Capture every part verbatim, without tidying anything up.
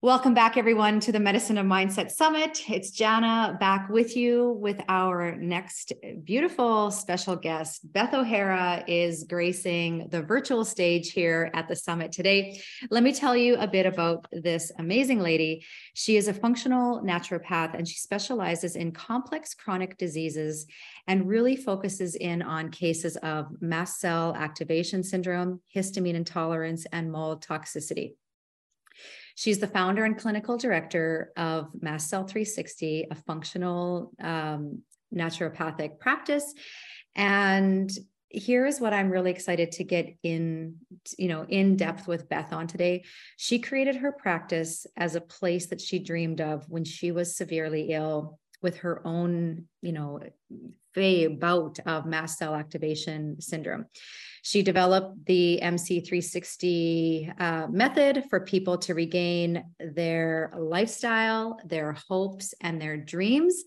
Welcome back, everyone, to the Medicine of Mindset Summit. It's Jana back with you with our next beautiful special guest. Beth O'Hara is gracing the virtual stage here at the summit today. Let me tell you a bit about this amazing lady. She is a functional naturopath, and she specializes in complex chronic diseases and really focuses in on cases of mast cell activation syndrome, histamine intolerance, and mold toxicity. She's the founder and clinical director of Mast Cell three sixty, a functional um, naturopathic practice. And here is what I'm really excited to get in, you know, in depth with Beth on today. She created her practice as a place that she dreamed of when she was severely ill with her own, you know, bout of mast cell activation syndrome. She developed the M C three sixty uh, method for people to regain their lifestyle, their hopes, and their dreams.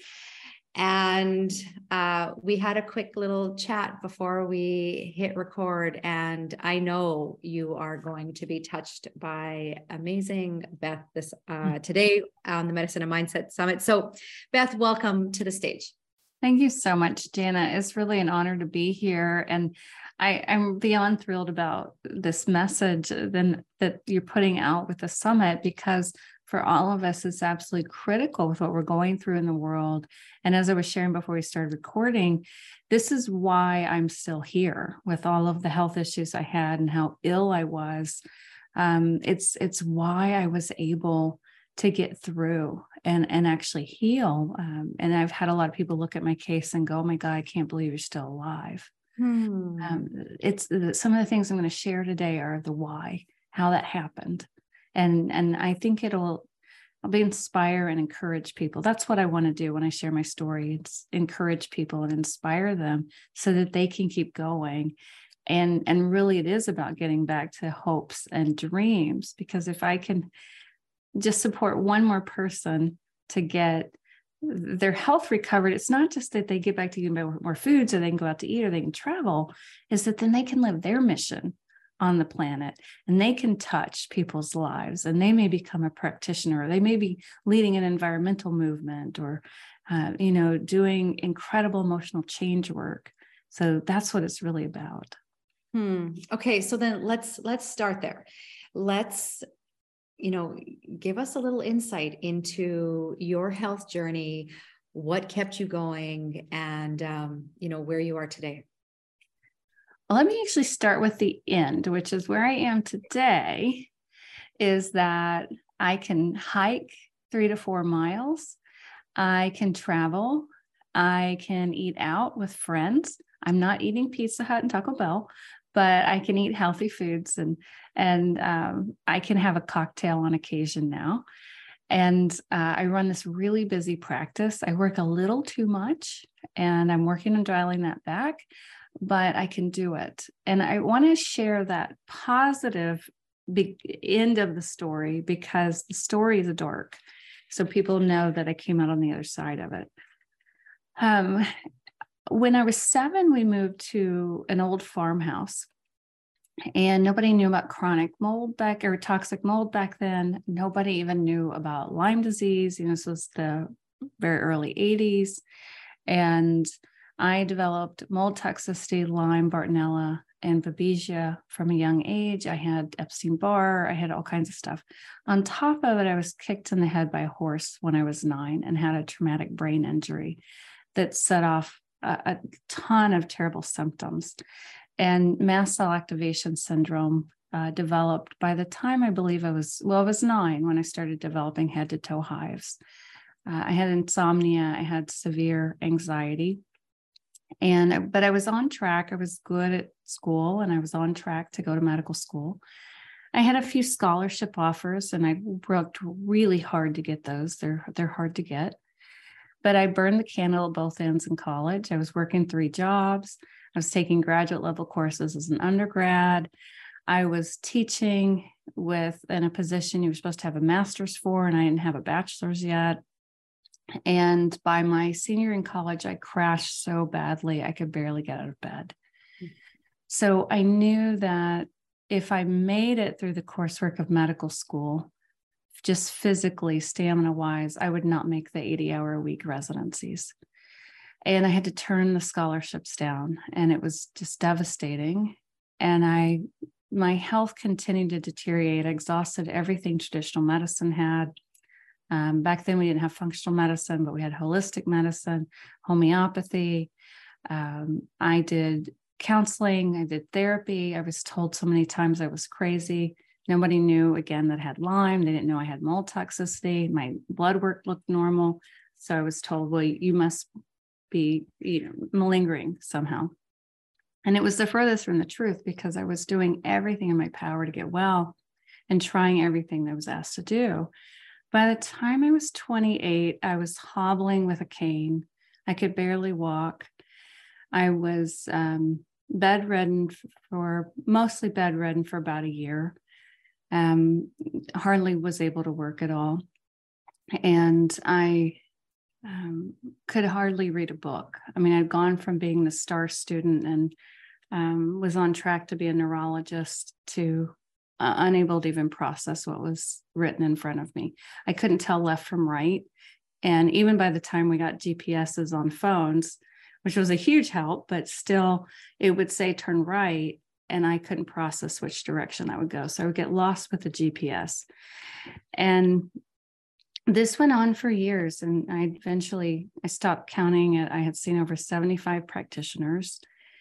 And uh, we had a quick little chat before we hit record, and I know you are going to be touched by amazing Beth this uh, today on the Medicine and Mindset Summit. So, Beth, welcome to the stage. Thank you so much, Jana. It's really an honor to be here. And I, I'm beyond thrilled about this message then that you're putting out with the summit, because for all of us, it's absolutely critical with what we're going through in the world. And as I was sharing before we started recording, this is why I'm still here with all of the health issues I had and how ill I was. Um, it's, it's why I was able to get through and, and actually heal. Um, and I've had a lot of people look at my case and go, oh my God, I can't believe you're still alive. Hmm. Um, it's some of the things I'm going to share today are the why, how that happened. And, and I think it'll, I'll be inspire and encourage people. That's what I want to do when I share my story. It's encourage people and inspire them so that they can keep going. And, and really it is about getting back to hopes and dreams, because if I can just support one more person to get their health recovered, it's not just that they get back to eating more food so they can go out to eat or they can travel, is that then they can live their mission on the planet and they can touch people's lives, and they may become a practitioner, or they may be leading an environmental movement, or, uh, you know, doing incredible emotional change work. So that's what it's really about. Hmm. Okay. So then let's, let's start there. Let's, you know, give us a little insight into your health journey, what kept you going, and, um, you know, where you are today. Well, let me actually start with the end, which is where I am today, is that I can hike three to four miles. I can travel. I can eat out with friends. I'm not eating Pizza Hut and Taco Bell, but I can eat healthy foods, and and um, I can have a cocktail on occasion now. And uh, I run this really busy practice. I work a little too much, and I'm working on dialing that back, but I can do it. And I want to share that positive big end of the story, because the story is dark, so people know that I came out on the other side of it. Um, When I was seven, we moved to an old farmhouse, and nobody knew about chronic mold back or toxic mold back then. Nobody even knew about Lyme disease. You know, this was the very early eighties. And I developed mold toxicity, Lyme, Bartonella, and Babesia from a young age. I had Epstein-Barr. I had all kinds of stuff. On top of it, I was kicked in the head by a horse when I was nine and had a traumatic brain injury that set off a ton of terrible symptoms. And mast cell activation syndrome uh, developed by the time I believe I was, well, I was nine when I started developing head to toe hives. Uh, I had insomnia, I had severe anxiety, and, but I was on track. I was good at school, and I was on track to go to medical school. I had a few scholarship offers, and I worked really hard to get those. They're, they're hard to get. But I burned the candle at both ends in college. I was working three jobs. I was taking graduate level courses as an undergrad. I was teaching with in a position you were supposed to have a master's for, and I didn't have a bachelor's yet. And by my senior in college, I crashed so badly, I could barely get out of bed. Mm-hmm. So I knew that if I made it through the coursework of medical school, just physically, stamina wise, I would not make the eighty hour a week residencies. And I had to turn the scholarships down, and it was just devastating. And I, my health continued to deteriorate. I exhausted everything traditional medicine had. Um, back then we didn't have functional medicine, but we had holistic medicine, homeopathy. Um, I did counseling, I did therapy. I was told so many times I was crazy. Nobody knew, again, that I had Lyme. They didn't know I had mold toxicity. My blood work looked normal. So I was told, well, you must be, you know, malingering somehow. And it was the furthest from the truth, because I was doing everything in my power to get well and trying everything that I was asked to do. By the time I was twenty-eight, I was hobbling with a cane. I could barely walk. I was um, bedridden for, mostly bedridden for about a year. Um, hardly was able to work at all. And I um, could hardly read a book. I mean, I'd gone from being the star student and um, was on track to be a neurologist to uh, unable to even process what was written in front of me. I couldn't tell left from right. And even by the time we got G P S's on phones, which was a huge help, but still it would say turn right, and I couldn't process which direction I would go. So I would get lost with the G P S. And this went on for years, and I eventually, I stopped counting it. I had seen over seventy-five practitioners.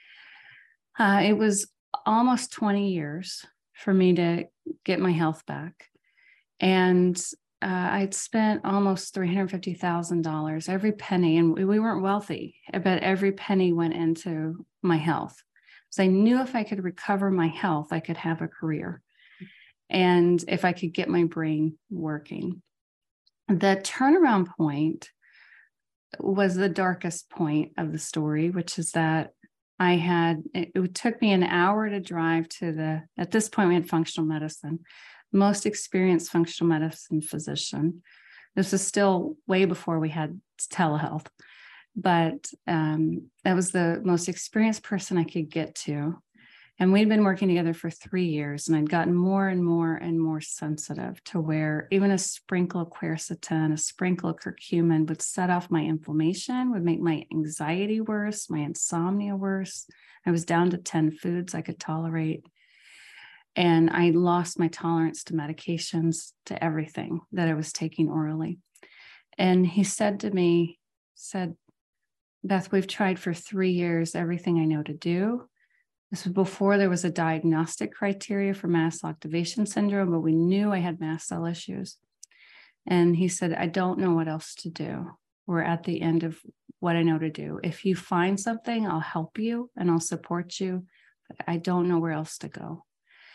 Uh, it was almost twenty years for me to get my health back. And uh, I'd spent almost three hundred fifty thousand dollars, every penny, and we weren't wealthy, but every penny went into my health. So I knew if I could recover my health, I could have a career. And if I could get my brain working. The turnaround point was the darkest point of the story, which is that I had, it, it took me an hour to drive to the, at this point we had functional medicine, most experienced functional medicine physician. This was still way before we had telehealth, but um, that was the most experienced person I could get to. And we'd been working together for three years, and I'd gotten more and more and more sensitive to where even a sprinkle of quercetin, a sprinkle of curcumin would set off my inflammation, would make my anxiety worse, my insomnia worse. I was down to ten foods I could tolerate. And I lost my tolerance to medications, to everything that I was taking orally. And he said to me, said, Beth, we've tried for three years everything I know to do. This was before there was a diagnostic criteria for mast cell activation syndrome, but we knew I had mast cell issues. And he said, I don't know what else to do. We're at the end of what I know to do. If you find something, I'll help you and I'll support you, but I don't know where else to go.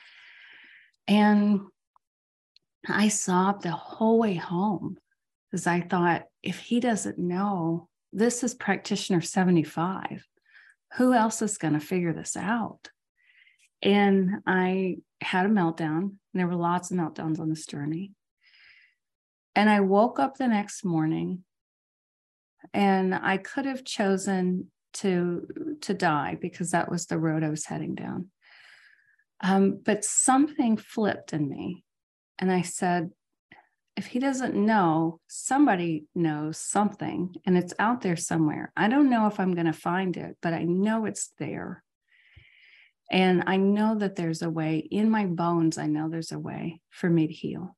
And I sobbed the whole way home because I thought, if he doesn't know, this is practitioner seventy-five. Who else is going to figure this out? And I had a meltdown. There were lots of meltdowns on this journey. And I woke up the next morning, and I could have chosen to, to die because that was the road I was heading down. Um, but something flipped in me. And I said, if he doesn't know, somebody knows something, and it's out there somewhere. I don't know if I'm going to find it, but I know it's there. And I know that there's a way in my bones. I know there's a way for me to heal.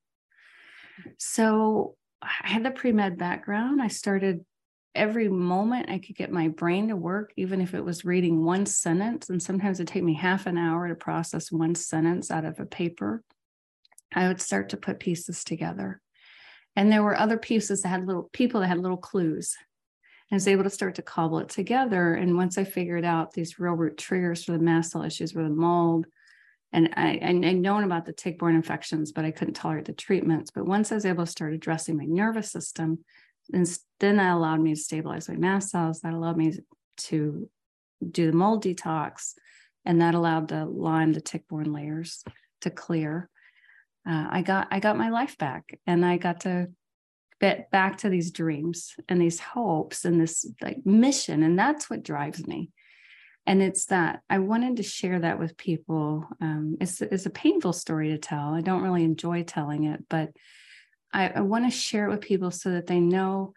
So I had the pre-med background. I started every moment I could get my brain to work, even if it was reading one sentence. And sometimes it'd take me half an hour to process one sentence out of a paper. I would start to put pieces together. And there were other pieces that had little people that had little clues. And I was able to start to cobble it together. And once I figured out these real root triggers for the mast cell issues were the mold, and I, I, I'd known about the tick-borne infections, but I couldn't tolerate the treatments. But once I was able to start addressing my nervous system, and then that allowed me to stabilize my mast cells. That allowed me to do the mold detox, and that allowed the Lyme, the tick-borne layers to clear. Uh, I got I got my life back, and I got to get back to these dreams and these hopes and this like mission, and that's what drives me. And it's that I wanted to share that with people. Um, it's it's a painful story to tell. I don't really enjoy telling it, but I, I want to share it with people so that they know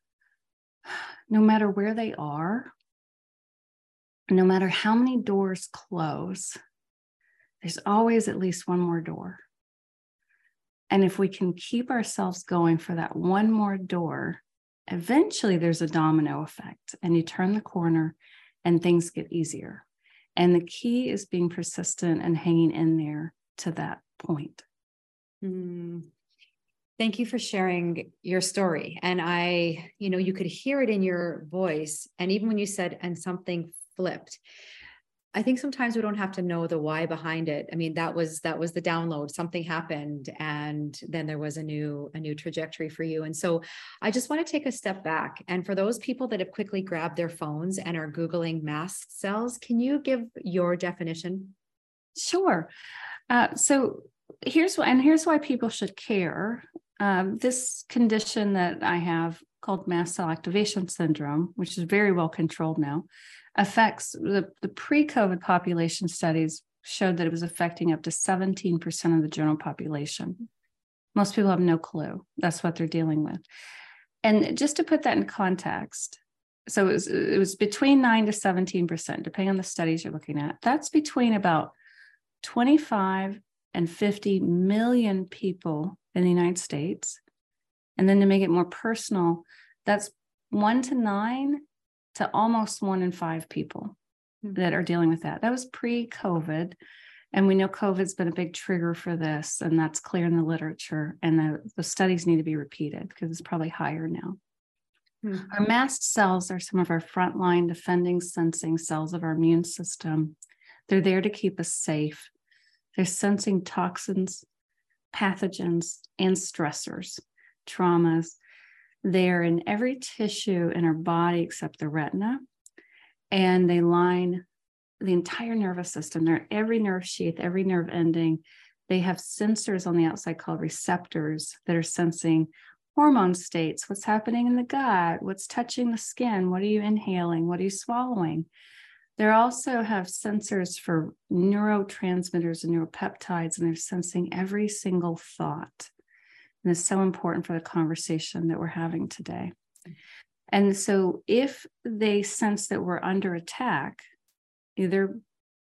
no matter where they are, no matter how many doors close, there's always at least one more door. And if we can keep ourselves going for that one more door, eventually there's a domino effect and you turn the corner and things get easier. And the key is being persistent and hanging in there to that point. Mm. Thank you for sharing your story. And I, you know, you could hear it in your voice. And even when you said, and something flipped, I think sometimes we don't have to know the why behind it. I mean, that was, that was the download. Something happened and then there was a new, a new trajectory for you. And so I just want to take a step back. And for those people that have quickly grabbed their phones and are Googling mast cells, can you give your definition? Sure. Uh, so here's why, and here's why people should care. Um, this condition that I have called mast cell activation syndrome, which is very well controlled now, affects the, the pre-COVID population studies showed that it was affecting up to seventeen percent of the general population. Most people have no clue. That's what they're dealing with. And just to put that in context, so it was, it was between nine to seventeen percent, depending on the studies you're looking at. That's between about twenty-five and fifty million people in the United States. And then to make it more personal, that's one to nine to almost one in five people mm-hmm. that are dealing with that. That was pre-COVID. And we know COVID's been a big trigger for this, and that's clear in the literature. And the, the studies need to be repeated because it's probably higher now. Mm-hmm. Our mast cells are some of our frontline defending, sensing cells of our immune system. They're there to keep us safe. They're sensing toxins, pathogens, and stressors, traumas. They're in every tissue in our body except the retina, and they line the entire nervous system. They're every nerve sheath, every nerve ending. They have sensors on the outside called receptors that are sensing hormone states, what's happening in the gut, what's touching the skin, what are you inhaling, what are you swallowing. They also have sensors for neurotransmitters and neuropeptides, and they're sensing every single thought. And it's so important for the conversation that we're having today. And so if they sense that we're under attack, either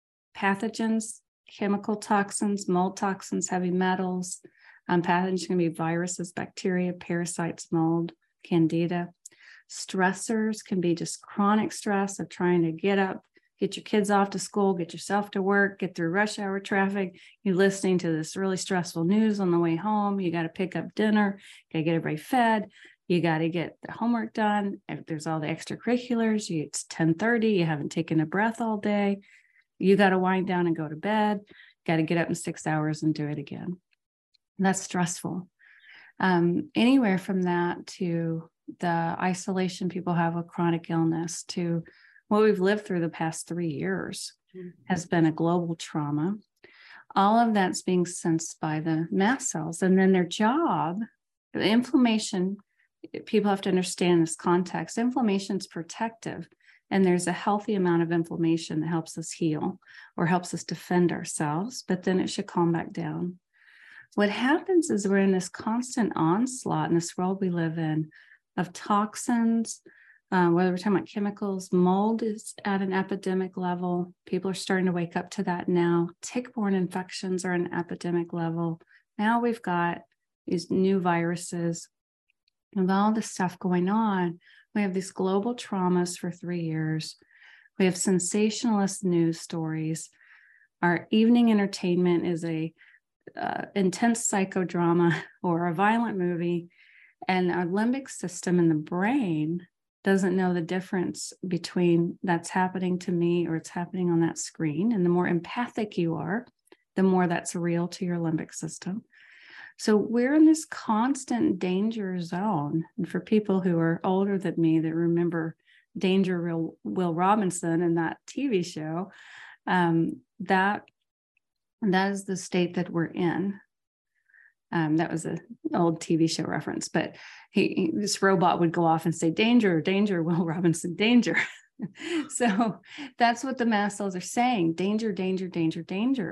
pathogens, chemical toxins, mold toxins, heavy metals, um, pathogens can be viruses, bacteria, parasites, mold, candida. Stressors can be just chronic stress of trying to get up, get your kids off to school, get yourself to work, get through rush hour traffic. You're listening to this really stressful news on the way home. You got to pick up dinner, got to get everybody fed. You got to get the homework done. If there's all the extracurriculars, you, it's ten thirty, you haven't taken a breath all day. You got to wind down and go to bed. Got to get up in six hours and do it again. And that's stressful. Um, anywhere from that to the isolation people have with chronic illness to what we've lived through the past three years mm-hmm. has been a global trauma. All of that's being sensed by the mast cells. And then their job, the inflammation, people have to understand this context. Inflammation is protective, and there's a healthy amount of inflammation that helps us heal or helps us defend ourselves, but then it should calm back down. What happens is we're in this constant onslaught in this world we live in of toxins, Uh, whether we're talking about chemicals. Mold is at an epidemic level. People are starting to wake up to that now. Tick-borne infections are at an epidemic level. Now we've got these new viruses. With all this stuff going on, we have these global traumas for three years. We have sensationalist news stories. Our evening entertainment is a uh, intense psychodrama or a violent movie. And our limbic system in the brain doesn't know the difference between that's happening to me or it's happening on that screen. And the more empathic you are, the more that's real to your limbic system. So we're in this constant danger zone. And for people who are older than me that remember Danger Will, Will Robinson and that T V show, um, that, that is the state that we're in. Um, that was an old T V show reference, but he, he, this robot would go off and say, danger, danger, Will Robinson, danger. So that's what the mast cells are saying, danger, danger, danger, danger.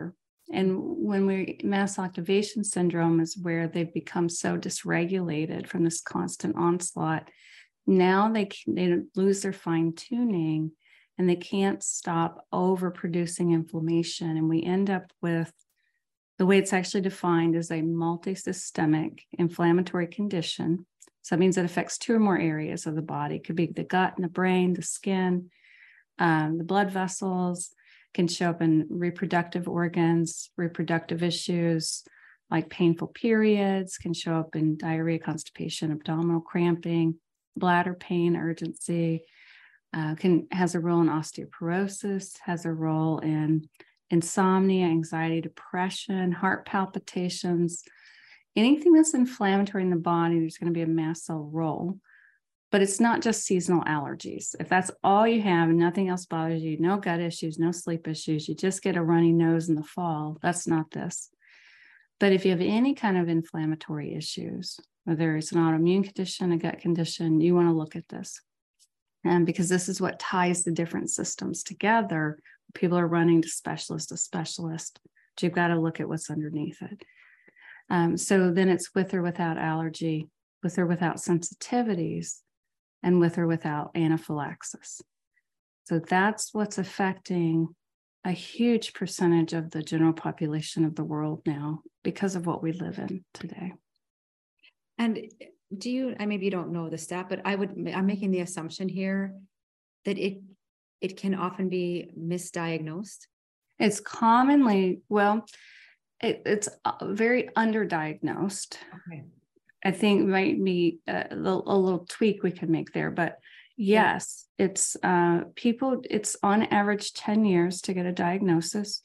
And when we mast cell activation syndrome is where they've become so dysregulated from this constant onslaught. Now they they lose their fine tuning and they can't stop overproducing inflammation. And we end up with the way it's actually defined as a multisystemic inflammatory condition. So that means it affects two or more areas of the body. It could be the gut and the brain, the skin, um, the blood vessels, can show up in reproductive organs, reproductive issues like painful periods, can show up in diarrhea, constipation, abdominal cramping, bladder pain, urgency, uh, can has a role in osteoporosis, has a role in insomnia, anxiety, depression, heart palpitations, anything that's inflammatory in the body, there's going to be a mast cell role. But it's not just seasonal allergies. If that's all you have and nothing else bothers you, no gut issues, no sleep issues, you just get a runny nose in the fall, that's not this. But if you have any kind of inflammatory issues, whether it's an autoimmune condition, a gut condition, you want to look at this. And because this is what ties the different systems together, people are running to specialist to specialist, but you've got to look at what's underneath it. Um, so then it's with or without allergy, with or without sensitivities, and with or without anaphylaxis. So that's what's affecting a huge percentage of the general population of the world now because of what we live in today. And do you, I maybe you don't know the stat, but I would, I'm making the assumption here that it, it can often be misdiagnosed. It's commonly, well, it, it's very underdiagnosed. Okay. I think might be a, a little tweak we could make there, but yes, yeah. it's uh, people, it's on average ten years to get a diagnosis.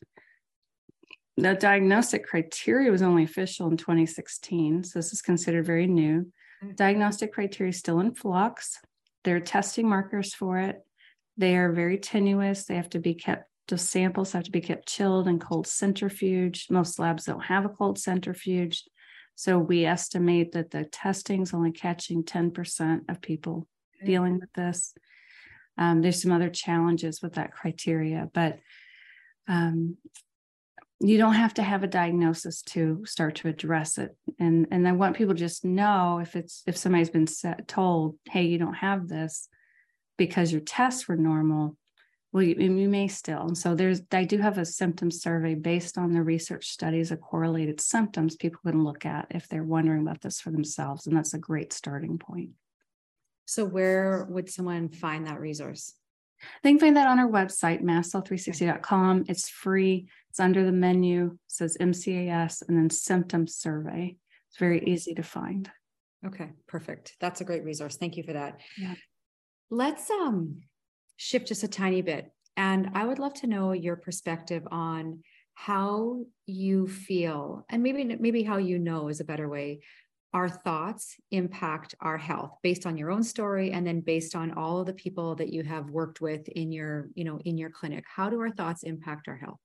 The diagnostic criteria was only official in twenty sixteen, so this is considered very new. Mm-hmm. Diagnostic criteria is still in flux. They're testing markers for it. They are very tenuous. They have to be kept, the samples have to be kept chilled and cold centrifuge. Most labs don't have a cold centrifuge. So we estimate that the testing is only catching ten percent of people okay. dealing with this. Um, there's some other challenges with that criteria, but um, you don't have to have a diagnosis to start to address it. And, and I want people to just know if it's if somebody's been set, told, hey, you don't have this because your tests were normal, well, you, you may still. And so there's, I do have a symptom survey based on the research studies of correlated symptoms people can look at if they're wondering about this for themselves. And that's a great starting point. So where would someone find that resource? They can find that on our website, mast cell three sixty dot com. It's free. It's under the menu. It says M C A S and then symptom survey. It's very easy to find. Okay, perfect. That's a great resource. Thank you for that. Yeah. Let's um. shift just a tiny bit. And I would love to know your perspective on how you feel, and maybe, maybe how you know is a better way, our thoughts impact our health based on your own story. And then based on all of the people that you have worked with in your, you know, in your clinic, how do our thoughts impact our health?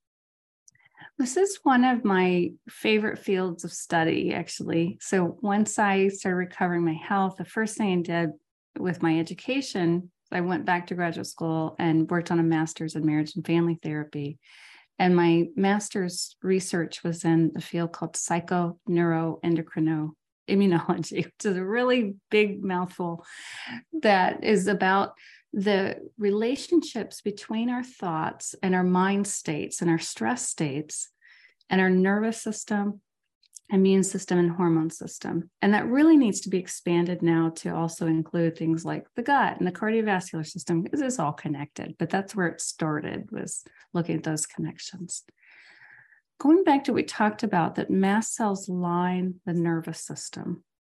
This is one of my favorite fields of study, actually. So once I started recovering my health, the first thing I did with my education, I went back to graduate school and worked on a master's in marriage and family therapy. And my master's research was in the field called psychoneuroendocrino immunology, which is a really big mouthful that is about the relationships between our thoughts and our mind states and our stress states and our nervous system, immune system, and hormone system. And that really needs to be expanded now to also include things like the gut and the cardiovascular system, because it's all connected. But that's where it started, was looking at those connections. Going back to what we talked about, that mast cells line the nervous system.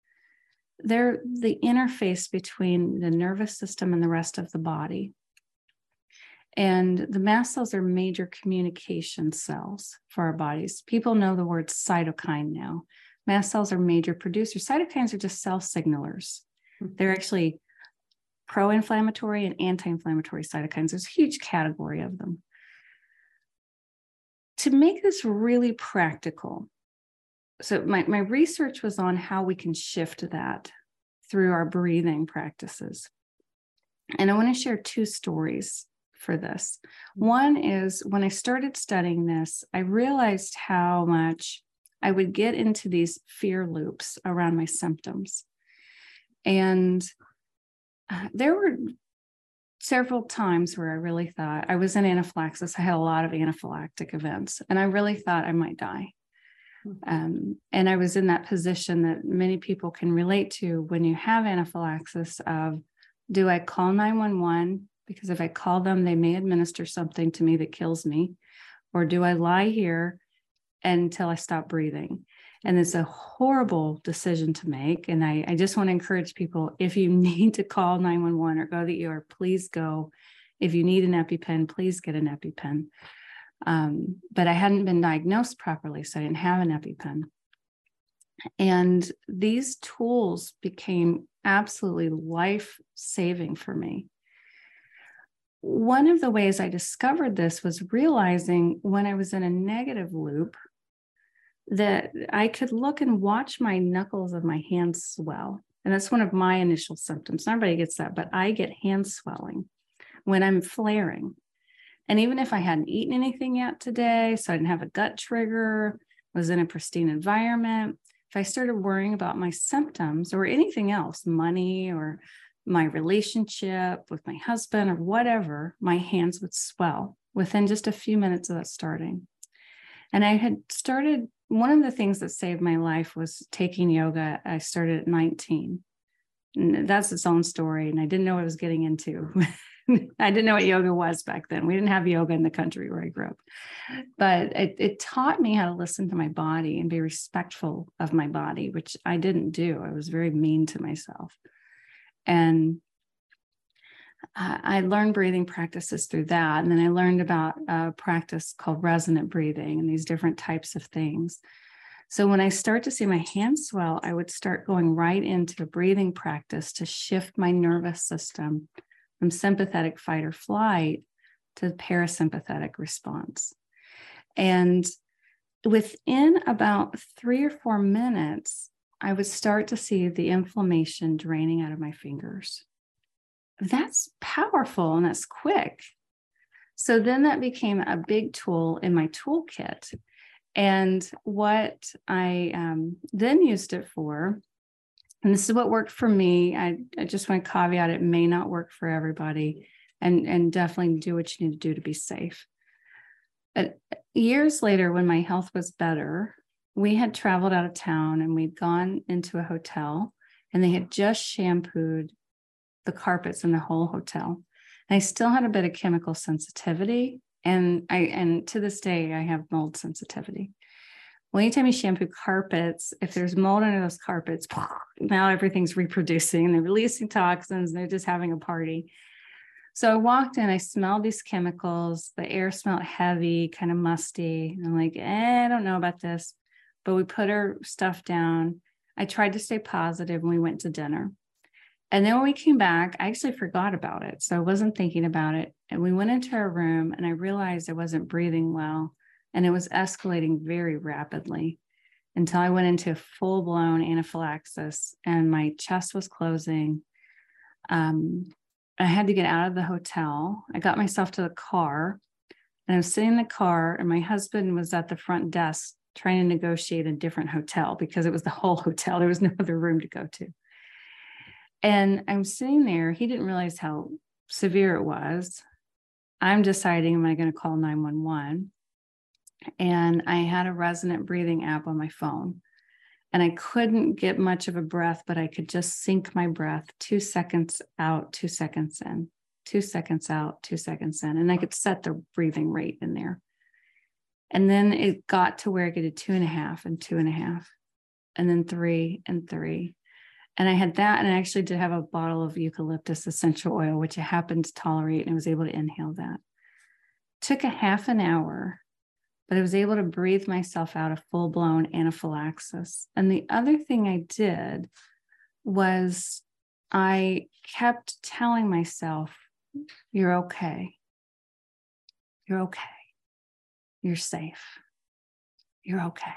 They're the interface between the nervous system and the rest of the body. And the mast cells are major communication cells for our bodies. People know the word cytokine now. Mast cells are major producers. Cytokines are just cell signalers. Mm-hmm. They're actually pro-inflammatory and anti-inflammatory cytokines. There's a huge category of them. To make this really practical, so my, my research was on how we can shift that through our breathing practices. And I want to share two stories for this. One is when I started studying this, I realized how much I would get into these fear loops around my symptoms. And uh, there were several times where I really thought I was in anaphylaxis. I had a lot of anaphylactic events, and I really thought I might die. Um, and I was in that position that many people can relate to when you have anaphylaxis of, do I call nine one one? Because if I call them, they may administer something to me that kills me. Or do I lie here until I stop breathing? And it's a horrible decision to make. And I, I just want to encourage people, if you need to call nine one one or go to the E R, please go. If you need an EpiPen, please get an EpiPen. Um, but I hadn't been diagnosed properly, so I didn't have an EpiPen. And these tools became absolutely life-saving for me. One of the ways I discovered this was realizing when I was in a negative loop that I could look and watch my knuckles of my hands swell. And that's one of my initial symptoms. Nobody gets that, but I get hand swelling when I'm flaring. And even if I hadn't eaten anything yet today, so I didn't have a gut trigger, was in a pristine environment, if I started worrying about my symptoms or anything else, money or my relationship with my husband or whatever, my hands would swell within just a few minutes of that starting. And I had started, one of the things that saved my life was taking yoga. I started at nineteen. And that's its own story. And I didn't know what I was getting into. I didn't know what yoga was back then. We didn't have yoga in the country where I grew up. But it, it taught me how to listen to my body and be respectful of my body, which I didn't do. I was very mean to myself. And uh, I learned breathing practices through that. And then I learned about a practice called resonant breathing and these different types of things. So when I start to see my hands swell, I would start going right into a breathing practice to shift my nervous system from sympathetic fight or flight to the parasympathetic response. And within about three or four minutes, I would start to see the inflammation draining out of my fingers. That's powerful and that's quick. So then that became a big tool in my toolkit. And what I um, then used it for, and this is what worked for me. I, I just want to caveat, it may not work for everybody, and, and definitely do what you need to do to be safe. But years later, when my health was better, we had traveled out of town and we'd gone into a hotel and they had just shampooed the carpets in the whole hotel. And I still had a bit of chemical sensitivity. And I, and to this day, I have mold sensitivity. Well, anytime you shampoo carpets, if there's mold under those carpets, now everything's reproducing and they're releasing toxins and they're just having a party. So I walked in, I smelled these chemicals. The air smelled heavy, kind of musty. And I'm like, eh, I don't know about this. But we put our stuff down. I tried to stay positive and we went to dinner. And then when we came back, I actually forgot about it. So I wasn't thinking about it. And we went into our room and I realized I wasn't breathing well. And it was escalating very rapidly until I went into full-blown anaphylaxis and my chest was closing. Um, I had to get out of the hotel. I got myself to the car and I was sitting in the car and my husband was at the front desk trying to negotiate a different hotel because it was the whole hotel. There was no other room to go to. And I'm sitting there. He didn't realize how severe it was. I'm deciding, am I going to call nine one one? And I had a resonant breathing app on my phone. And I couldn't get much of a breath, but I could just sync my breath two seconds out, two seconds in, two seconds out, two seconds in. And I could set the breathing rate in there. And then it got to where I could do two and a half and two and a half, and then three and three. And I had that, and I actually did have a bottle of eucalyptus essential oil, which I happened to tolerate, and I was able to inhale that. Took a half an hour, but I was able to breathe myself out of full-blown anaphylaxis. And the other thing I did was I kept telling myself, you're okay. You're okay. You're safe. You're okay.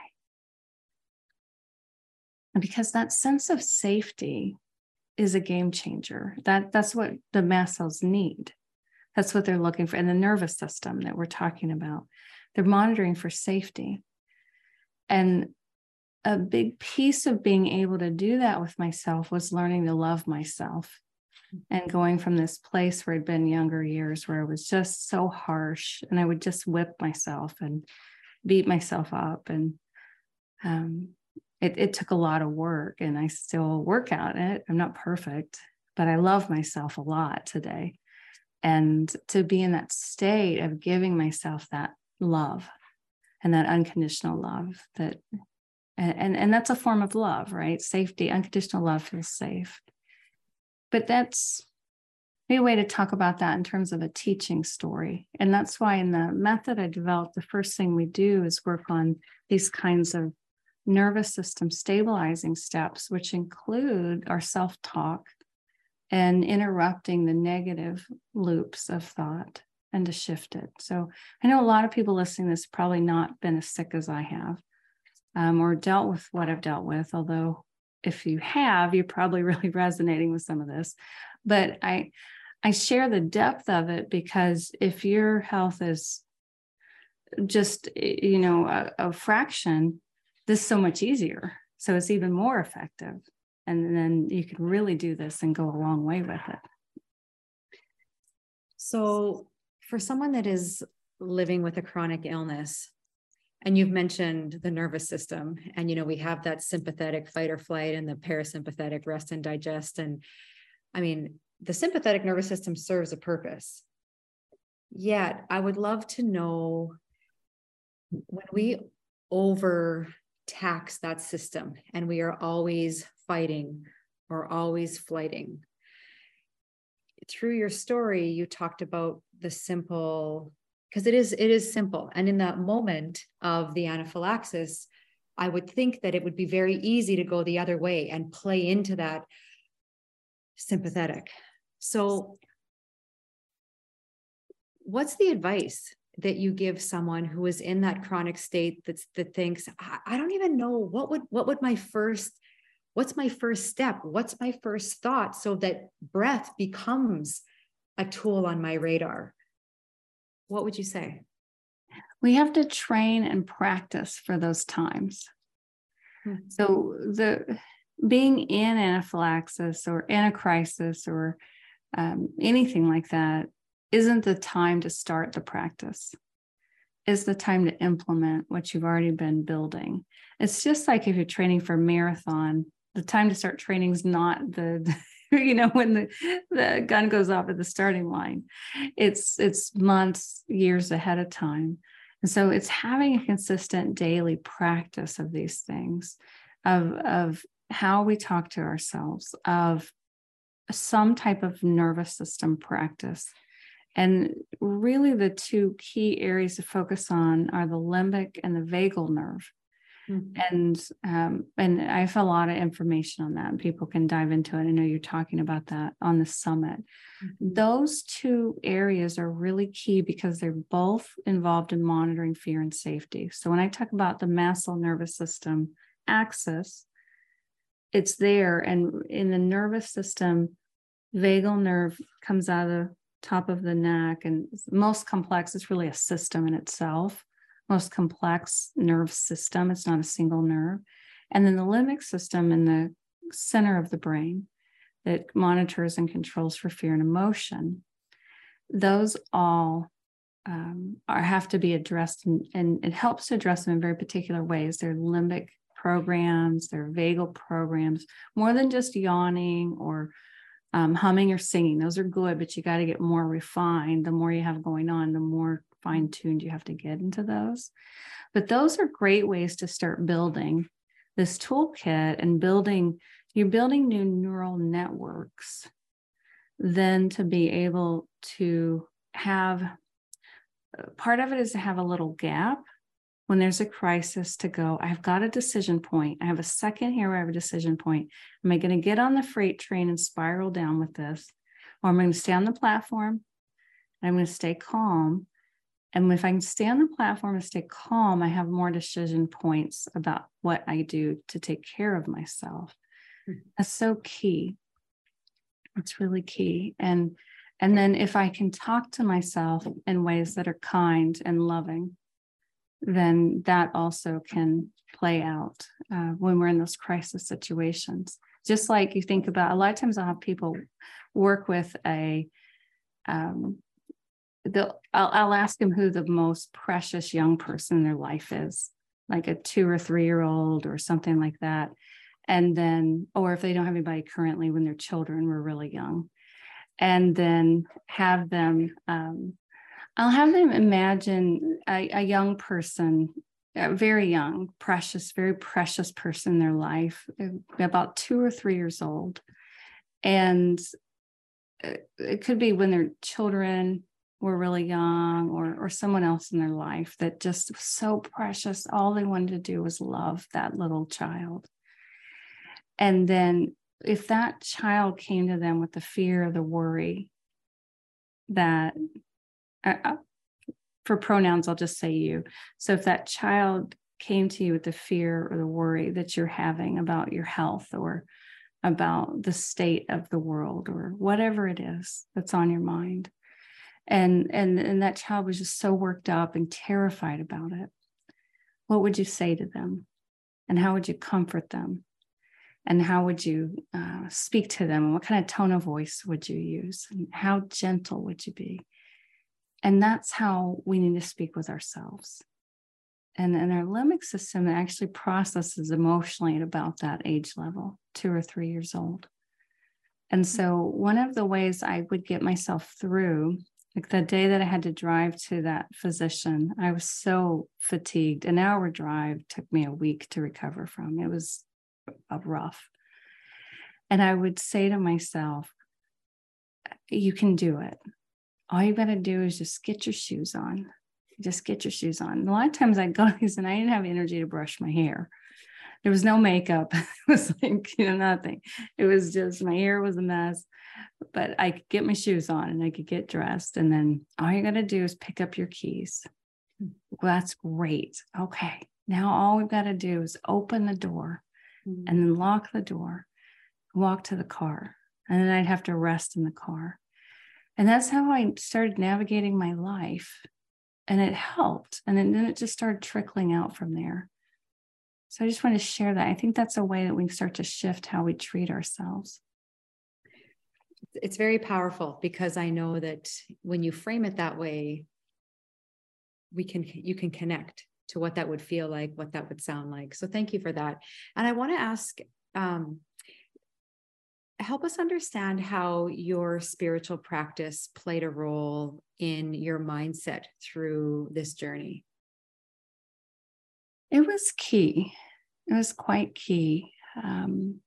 And because that sense of safety is a game changer. That, that's what the mast cells need. That's what they're looking for. And the nervous system that we're talking about, they're monitoring for safety. And a big piece of being able to do that with myself was learning to love myself and going from this place where I'd been younger years where I was just so harsh and I would just whip myself and beat myself up. And um, it, it took a lot of work, and I still work at it. I'm not perfect, but I love myself a lot today. And to be in that state of giving myself that love and that unconditional love, that and, and, and that's a form of love, right? Safety, unconditional love feels safe. But that's a way to talk about that in terms of a teaching story. And that's why in the method I developed, the first thing we do is work on these kinds of nervous system stabilizing steps, which include our self-talk and interrupting the negative loops of thought and to shift it. So I know a lot of people listening to this have probably not been as sick as I have, um, or dealt with what I've dealt with, although if you have, you're probably really resonating with some of this. But I, I share the depth of it because if your health is just, you know, a, a fraction, this is so much easier. So it's even more effective. And then you can really do this and go a long way with it. So for someone that is living with a chronic illness, and you've mentioned the nervous system, and, you know, we have that sympathetic fight or flight and the parasympathetic rest and digest. And I mean, the sympathetic nervous system serves a purpose. Yet I would love to know, when we overtax that system and we are always fighting or always flighting, through your story, you talked about the simple, because it is, it is simple. And in that moment of the anaphylaxis, I would think that it would be very easy to go the other way and play into that sympathetic. So what's the advice that you give someone who is in that chronic state that's, that thinks, I, I don't even know what would, what would my first, what's my first step? What's my first thought? So that breath becomes a tool on my radar. What would you say? We have to train and practice for those times. Hmm. So the being in anaphylaxis or in a crisis or um, anything like that isn't the time to start the practice. It's the time to implement what you've already been building. It's just like if you're training for a marathon, the time to start training is not the, you know, when the, the gun goes off at the starting line. It's, it's months, years ahead of time. And so it's having a consistent daily practice of these things, of, of how we talk to ourselves, of some type of nervous system practice. And really the two key areas to focus on are the limbic and the vagal nerve. Mm-hmm. And um, and I have a lot of information on that, and people can dive into it. I know you're talking about that on the summit. Mm-hmm. Those two areas are really key because they're both involved in monitoring fear and safety. So when I talk about the masculine nervous system axis, it's there. And in the nervous system, vagal nerve comes out of the top of the neck, and most complex, it's really a system in itself. Most complex nerve system. It's not a single nerve. And then the limbic system in the center of the brain that monitors and controls for fear and emotion. Those all um, are have to be addressed, and, and it helps to address them in very particular ways. They're limbic programs, they're vagal programs, more than just yawning or um, humming or singing. Those are good, but you got to get more refined. The more you have going on, the more fine-tuned you have to get into those. But those are great ways to start building this toolkit and building, you're building new neural networks, then to be able to have, part of it is to have a little gap when there's a crisis to go, I've got a decision point. I have a second here where I have a decision point. Am I going to get on the freight train and spiral down with this? Or am I going to stay on the platform and I'm going to stay calm? And if I can stay on the platform and stay calm, I have more decision points about what I do to take care of myself. Mm-hmm. That's so key. It's really key. And And then if I can talk to myself in ways that are kind and loving, then that also can play out uh, when we're in those crisis situations. Just like you think about, a lot of times I'll have people work with a, um, they'll, I'll, I'll ask them who the most precious young person in their life is, like a two or three year old or something like that. And then, or if they don't have anybody currently when their children were really young, and then have them, um, I'll have them imagine a, a young person, a very young, precious, very precious person in their life, about two or three years old. And it could be when their children were really young, or, or someone else in their life that just was so precious. All they wanted to do was love that little child. And then if that child came to them with the fear or the worry that, uh, for pronouns, I'll just say you. So if that child came to you with the fear or the worry that you're having about your health or about the state of the world or whatever it is that's on your mind, and and and that child was just so worked up and terrified about it, what would you say to them? And how would you comfort them? And how would you uh, speak to them? And what kind of tone of voice would you use? And how gentle would you be? And that's how we need to speak with ourselves. And, and our limbic system actually processes emotionally at about that age level, two or three years old. And so one of the ways I would get myself through, like the day that I had to drive to that physician, I was so fatigued. An hour drive took me a week to recover from. It was rough. And I would say to myself, you can do it. All you got to do is just get your shoes on. Just get your shoes on. And a lot of times I'd go to these and I didn't have energy to brush my hair. There was no makeup. It was like, you know, nothing. It was just, my hair was a mess, but I could get my shoes on and I could get dressed. And then all you got to do is pick up your keys. Well, that's great. Okay. Now all we've got to do is open the door and then lock the door, walk to the car. And then I'd have to rest in the car. And that's how I started navigating my life. And it helped. And then it just started trickling out from there. So I just want to share that. I think that's a way that we can start to shift how we treat ourselves. It's very powerful because I know that when you frame it that way, we can, you can connect to what that would feel like, what that would sound like. So thank you for that. And I want to ask, um, help us understand how your spiritual practice played a role in your mindset through this journey. It was key. It was quite key. Um,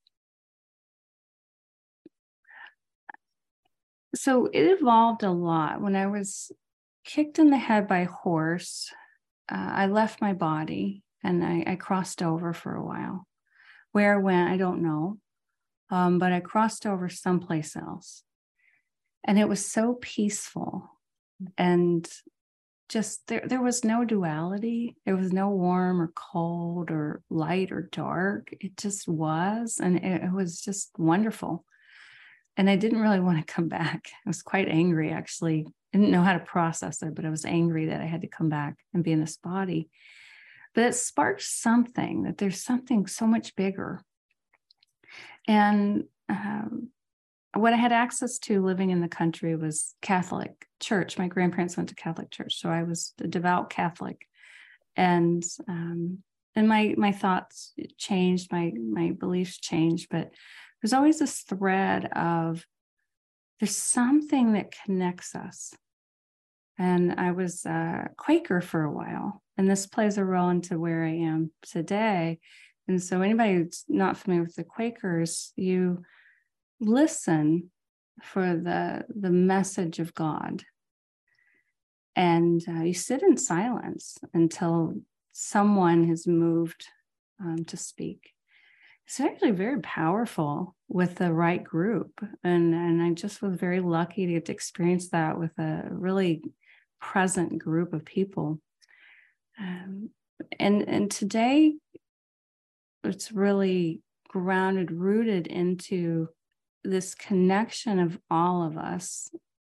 so it evolved a lot. When I was kicked in the head by a horse, uh, I left my body and I, I crossed over for a while. Where I went, I don't know. Um, but I crossed over someplace else. And it was so peaceful. And just there, there was no duality. There was no warm or cold or light or dark. It just was. And it, it was just wonderful. And I didn't really want to come back. I was quite angry, actually. I didn't know how to process it, but I was angry that I had to come back and be in this body. But it sparked something, that there's something so much bigger. And um, what I had access to living in the country was Catholic church. My grandparents went to Catholic church, so I was a devout Catholic. And um, and my my thoughts changed, my my beliefs changed, but there's always this thread of there's something that connects us. And I was a Quaker for a while, and this plays a role into where I am today. And so anybody who's not familiar with the Quakers, you listen for the, the message of God. And uh, you sit in silence until someone has moved um, to speak. It's actually very powerful with the right group. And, and I just was very lucky to get to experience that with a really present group of people. Um, and, and today, it's really grounded, rooted into this connection of all of us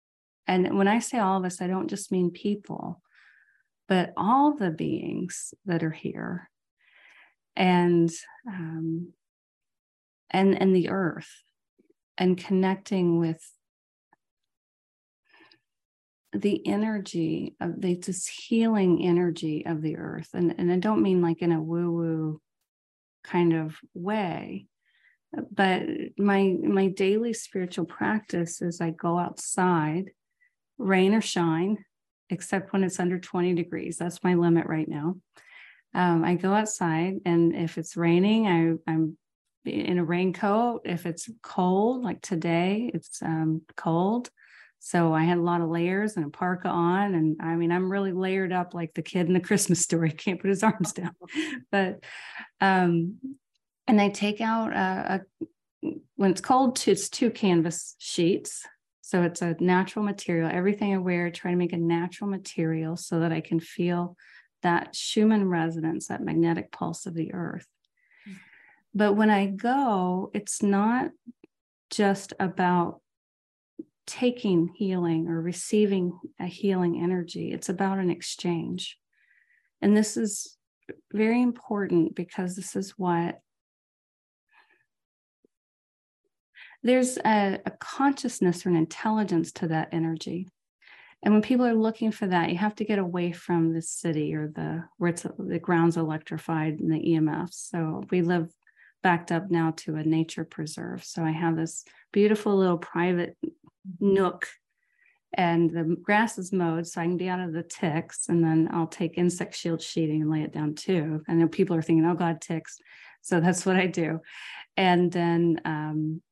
And when I say all of us, I don't just mean people, but all the beings that are here, and um, and and the earth, and connecting with the energy of the this healing energy of the earth. And, and I don't mean like in a woo-woo kind of way, but my my daily spiritual practice is I go outside, rain or shine, except when it's under twenty degrees. That's my limit right now. Um, I go outside, and if it's raining, I, I'm in a raincoat. If it's cold, like today, it's um, cold. So I had a lot of layers and a parka on. And I mean, I'm really layered up like the kid in the Christmas story, can't put his arms down. But, um, and I take out, a, a, when it's cold, it's two canvas sheets. So it's a natural material. Everything I wear, I try to make a natural material so that I can feel that Schumann resonance, that magnetic pulse of the earth. But when I go, it's not just about taking healing or receiving a healing energy. It's about an exchange. And this is very important, because this is what there's a, a consciousness or an intelligence to that energy. And when people are looking for that, you have to get away from the city or the where it's the ground's electrified and the E M Fs. So we live backed up now to a nature preserve. So I have this beautiful little private nook, and the grass is mowed so I can be out of the ticks, and then I'll take insect shield sheeting and lay it down too. I know people are thinking, oh God, ticks. So that's what I do. And then um,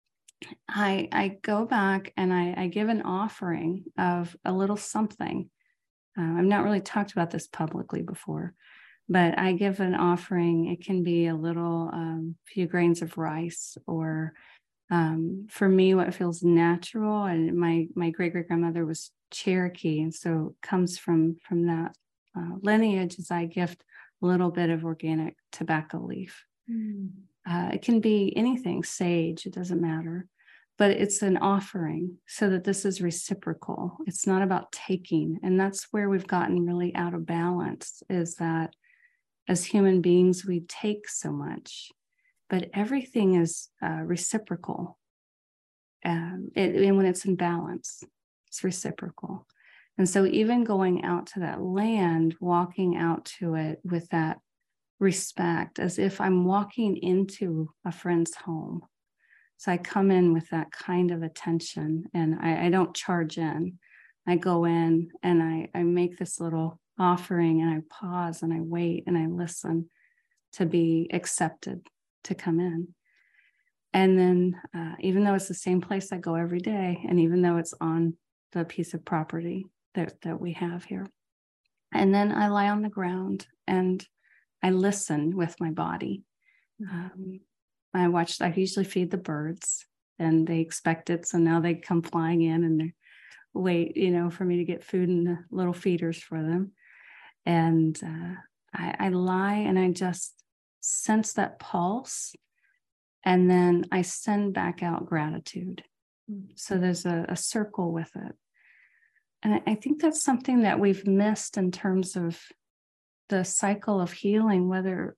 I, I go back and I, I give an offering of a little something. Uh, I've not really talked about this publicly before, but I give an offering. It can be a little um, few grains of rice, or Um, for me, what feels natural, and my my great great grandmother was Cherokee, and so it comes from from that uh, lineage. As I gift a little bit of organic tobacco leaf. Mm. Uh, it can be anything, sage, it doesn't matter, but it's an offering so that this is reciprocal. It's not about taking, and that's where we've gotten really out of balance. Is that as human beings we take so much. But everything is uh, reciprocal. Um, it, and when it's in balance, it's reciprocal. And so even going out to that land, walking out to it with that respect, as if I'm walking into a friend's home. So I come in with that kind of attention, and I, I don't charge in. I go in and I, I make this little offering, and I pause and I wait and I listen to be accepted, to come in. And then uh, even though it's the same place I go every day, and even though it's on the piece of property that, that we have here, and then I lie on the ground and I listen with my body. Um, I watch, I usually feed the birds, and they expect it. So now they come flying in and they wait, you know, for me to get food in the little feeders for them. And uh, I, I lie and I just sense that pulse, and then I send back out gratitude. So there's a, a circle with it. And I, I think that's something that we've missed in terms of the cycle of healing, whether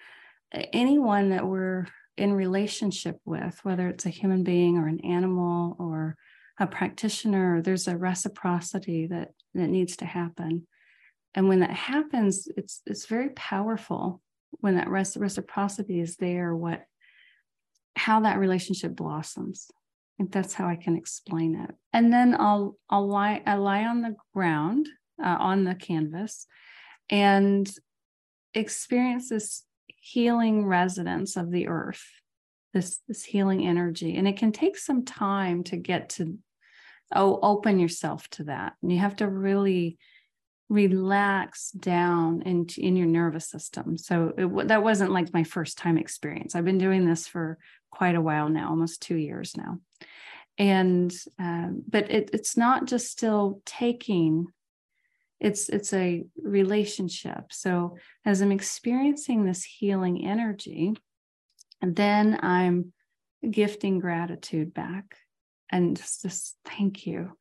anyone that we're in relationship with, whether it's a human being or an animal or a practitioner, there's a reciprocity that, that needs to happen. And when that happens, it's it's very powerful. When that reciprocity is there, what, how that relationship blossoms. I think that's how I can explain it. And then I'll I'll lie I lie on the ground uh, on the canvas, and experience this healing resonance of the earth, this this healing energy. And it can take some time to get to oh open yourself to that. And you have to really relax down in, in your nervous system. So it, that wasn't like my first time experience. I've been doing this for quite a while now, almost two years now. And, um, but it, it's not just still taking, it's, it's a relationship. So as I'm experiencing this healing energy, and then I'm gifting gratitude back, and just, just thank you.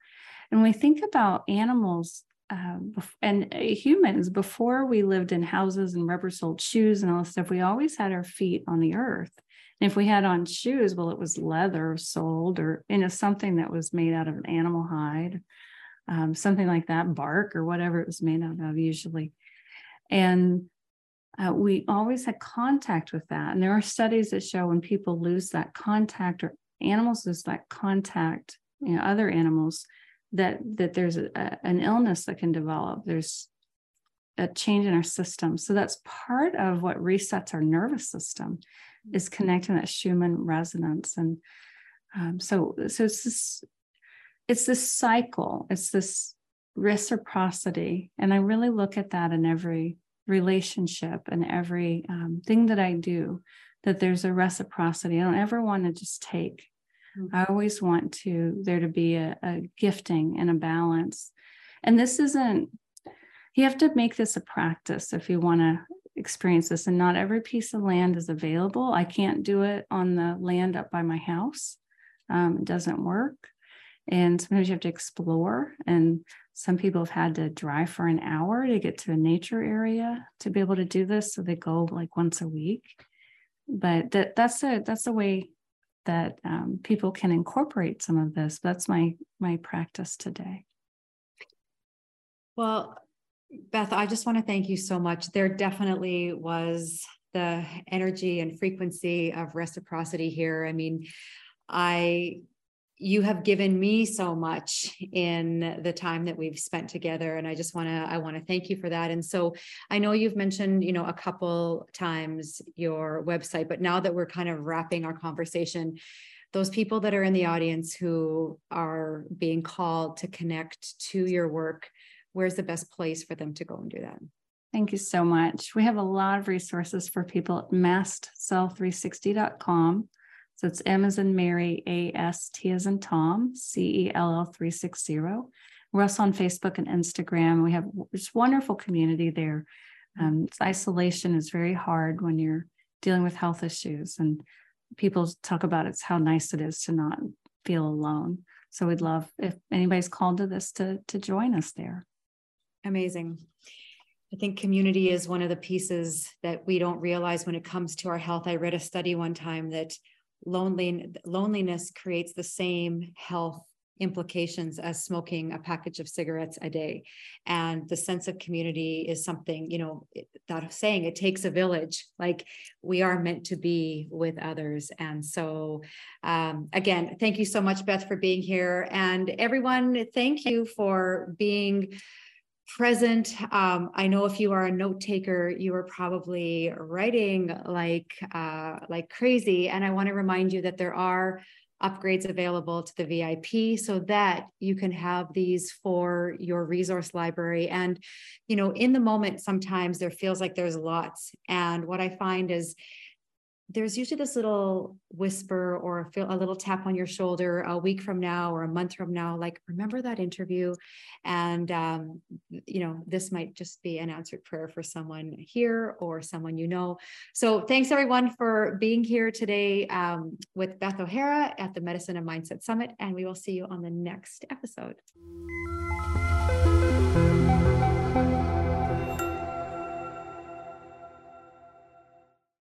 And when we think about animals uh, and humans, before we lived in houses and rubber-soled shoes and all this stuff, we always had our feet on the earth. And if we had on shoes, well, it was leather soled, or, you know, something that was made out of an animal hide, um, something like that, bark or whatever it was made out of usually. And uh, we always had contact with that. And there are studies that show when people lose that contact, or animals lose that contact, you know, other animals, that that there's a, a, an illness that can develop. There's a change in our system. So that's part of what resets our nervous system, is connecting that Schumann resonance. And um, so, so it's this, it's this cycle, it's this reciprocity. And I really look at that in every relationship and every um, thing that I do, that there's a reciprocity. I don't ever want to just take. Mm-hmm. I always want to, there to be a, a gifting and a balance. And this isn't, you have to make this a practice if you want to experience this. And not every piece of land is available. I can't do it on the land up by my house. Um, it doesn't work. And sometimes you have to explore. And some people have had to drive for an hour to get to a nature area to be able to do this. So they go like once a week. But that that's a that's a way that um, people can incorporate some of this. That's my my practice today. Well, Beth, I just want to thank you so much. There definitely was the energy and frequency of reciprocity here. I mean, I, you have given me so much in the time that we've spent together. And I just want to, I want to thank you for that. And so I know you've mentioned, you know, a couple times your website, but now that we're kind of wrapping our conversation, those people that are in the audience who are being called to connect to your work, where's the best place for them to go and do that? Thank you so much. We have a lot of resources for people at mast cell three sixty dot com. So it's M as in Mary, A S T as in Tom, C E L L three sixty. We're also on Facebook and Instagram. We have this wonderful community there. Um, isolation is very hard when you're dealing with health issues, and people talk about it's how nice it is to not feel alone. So we'd love if anybody's called to this to, to join us there. Amazing. I think community is one of the pieces that we don't realize when it comes to our health. I read a study one time that lonely, loneliness creates the same health implications as smoking a package of cigarettes a day. And the sense of community is something, you know, that saying, it takes a village, like we are meant to be with others. And so um, again, thank you so much, Beth, for being here. And everyone, thank you for being present. Um, I know if you are a note taker, you are probably writing like, uh, like crazy. And I want to remind you that there are upgrades available to the V I P so that you can have these for your resource library. And, you know, in the moment, sometimes there feels like there's lots. And what I find is there's usually this little whisper or a, a little tap on your shoulder a week from now or a month from now, like, remember that interview? And, um, you know, this might just be an answered prayer for someone here or someone you know. So thanks everyone for being here today um, with Beth O'Hara at the Medicine and Mindset Summit, and we will see you on the next episode.